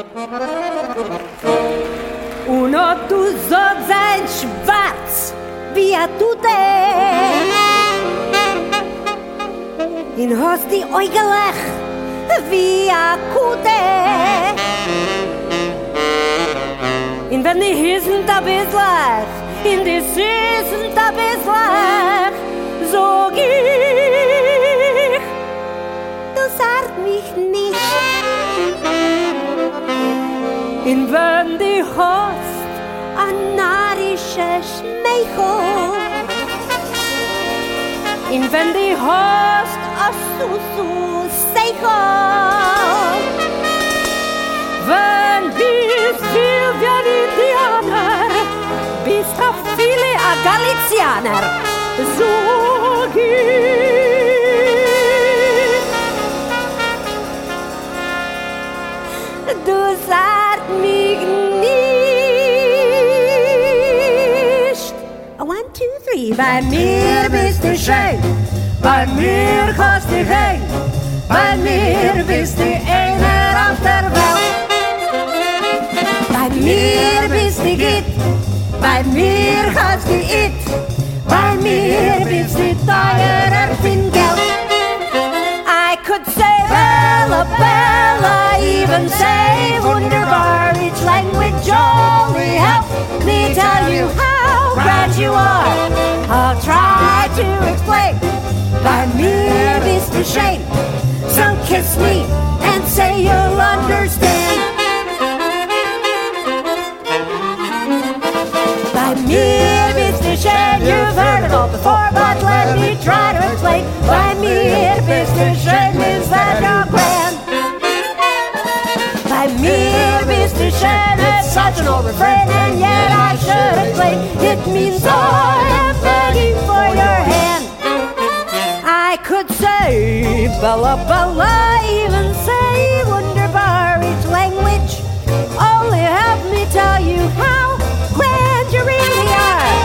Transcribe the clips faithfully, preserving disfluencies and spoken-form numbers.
Uno, du sollst sein schwarz wie a Tute. In hast die Äugelech wie a Kute. In wenn die Hissen da bislach, in die Süßen da bislach, sog ich, du sag mich nicht. In wenn die hast a narische Schmeichel, in wenn die hast a Susu Seichel, wenn bist viel wie ein Indianer, bist a viele a Galizianer, sog ich. Du sag mich nicht. One, two, three. Bei mir bist du schön, bei mir kannst du rein, bei mir bist du einer auf der Welt. Bei mir bist du gut, bei mir kannst du it, bei mir bist du teurer für Geld. I could say Bella, Bella, even say wunderbar, each language only help me tell you how grand you are. I'll try to explain, by mir bist du schön, so kiss me and say you'll understand. By mir bist du schön, you've heard it all before, but let me try to explain. By mir bist du schön means that you're grand. By mir bist du schön, it's such an old refrain, and yet I should explain. It means I am begging for your hand. I could say Bella, Bella, even say wunderbar, each language only help me tell you how grand you really are.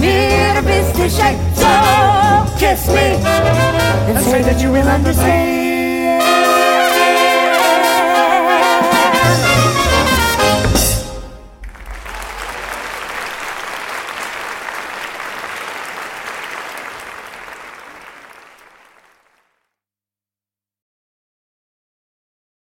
So kiss me and say that you will understand.